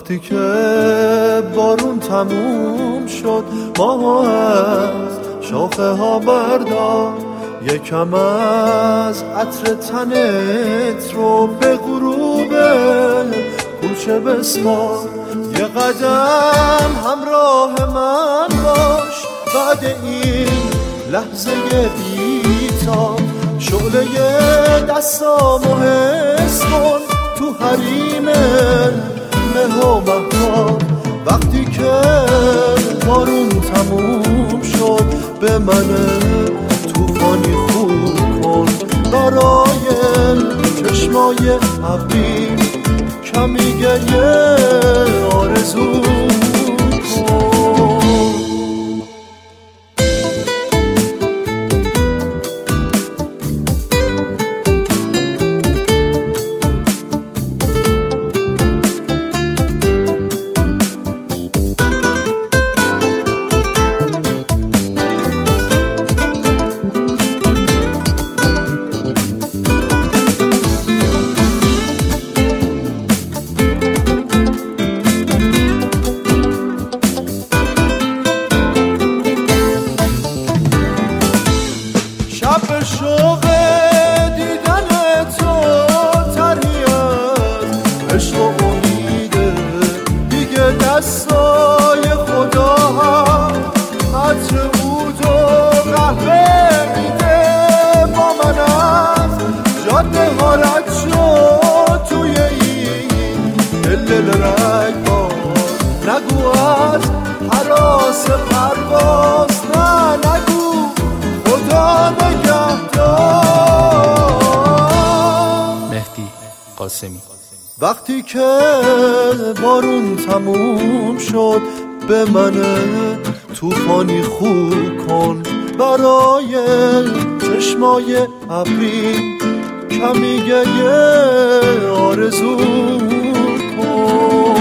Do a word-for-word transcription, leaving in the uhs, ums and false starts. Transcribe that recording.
وقتی که بارون تموم شد ماه از شاخه ها بردار یکم از عطر تنت رو به غروب کوچه بسپار یه قدم همراه من باش بعد این لحظه بیتا شعله دستامو حس کن تو حریم مه و مهتاب وقتی که بارون تموم شد به من توفانی خوب کن برای چشمای ابری کمی گریه آرزو کن. شب شوق دیدن تو تری از عشق و امیده دیگه دستای خدا عطر عود و قهوه میده با من از جاده ها رد شد توی این دل رگبار نگو از حراس پرواز نه نگو خدا نگهدار. مهدی قاسمی. وقتی که بارون تموم شد به من توفانی خوب کن برای چشمای ابری کمی گریه آرزو کن.